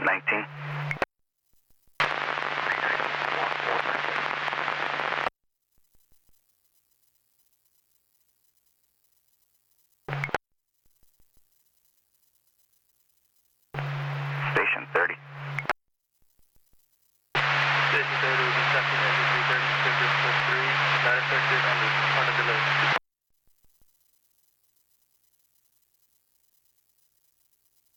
19. Station 30. Station 30 will be second engine 330, Skipper 3, not affected, under